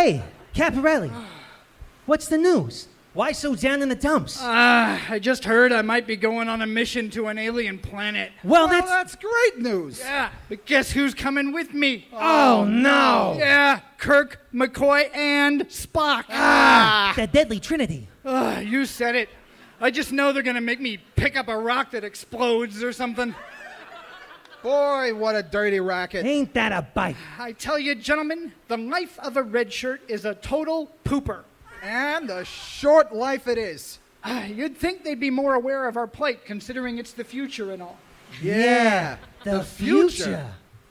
Hey, Caparelli. What's the news? Why so down in the dumps? I just heard I might be going on a mission to an alien planet. Well, that's great news. Yeah, but guess who's coming with me? Oh, no. Yeah, Kirk, McCoy, and Spock. The deadly trinity. You said it. I just know they're going to make me pick up a rock that explodes or something. Boy, what a dirty racket. Ain't that a bite? I tell you, gentlemen, the life of a red shirt is a total pooper. And a short life it is. You'd think they'd be more aware of our plight, considering it's the future and all. Yeah, the future.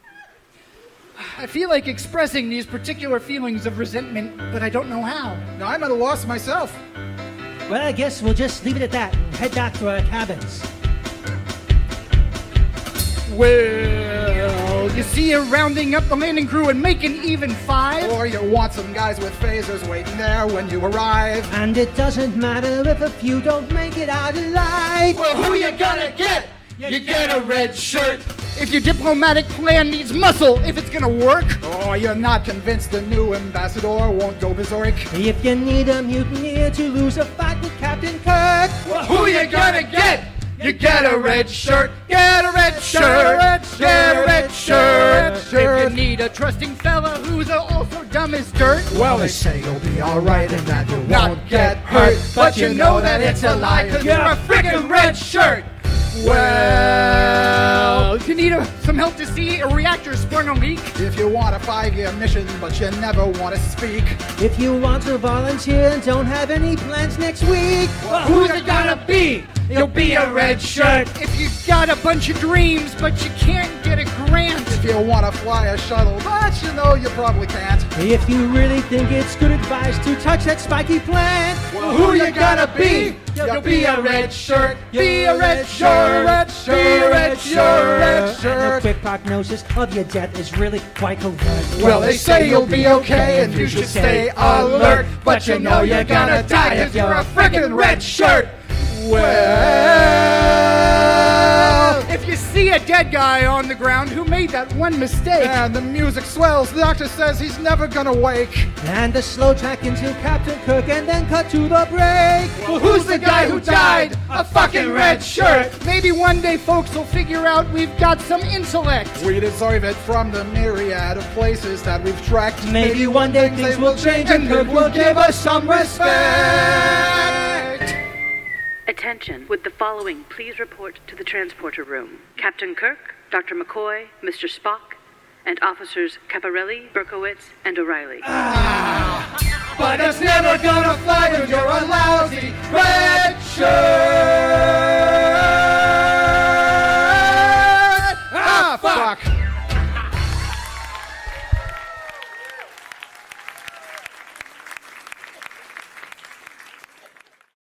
I feel like expressing these particular feelings of resentment, but I don't know how. Now, I'm at a loss myself. Well, I guess we'll just leave it at that and head back to our cabins. Well, you see you're rounding up the landing crew and making even 5? Or you want some guys with phasers waiting there when you arrive. And it doesn't matter if a few don't make it out alive. Well, who you gonna get? You get a red shirt. If your diplomatic plan needs muscle, if it's gonna work. Oh, you're not convinced the new ambassador won't go berserk. If you need a mutineer to lose a fight with Captain Kirk. Well, who you gonna get? You get a red shirt, get a red shirt, get a red shirt. If you need a trusting fella who's also dumb as dirt, Well, they say you'll be alright and that you not won't get hurt, but you know that it's a lie, cause you're a freaking red shirt. Well, if you need some help to see a reactor spurn a leak. If you want a 5-year mission, but you never want to speak. If you want to volunteer and don't have any plans next week. Well, who's it gonna be? You'll be a red shirt. If you got a bunch of dreams, but you can't get a grant. If you want to fly a shuttle, but you know you probably can't. If you really think it's good advice to touch that spiky plant. Well, who you gonna be? You'll be a red shirt. Be a red shirt. red Be a red shirt. Red And shirt. the quick prognosis of your death is really quite correct. Well, they say you'll be okay and you should stay alert, but you know you're gonna die if you're a frickin' red shirt. Well, if you see a dead guy on the ground who made that one mistake, And the music swells. The doctor says he's never gonna wake. And the slow track into Captain Kirk and then cut to the break. well, who's the guy who died? A fucking red shirt. Maybe one day folks will figure out we've got some intellect. We deserve it from the myriad of places that we've trekked. Maybe one day things will change and Kirk will give us some respect. Attention. With the following, please report to the transporter room. Captain Kirk, Dr. McCoy, Mr. Spock, and officers Caparelli, Berkowitz, and O'Reilly. But it's never gonna fly when you're a lousy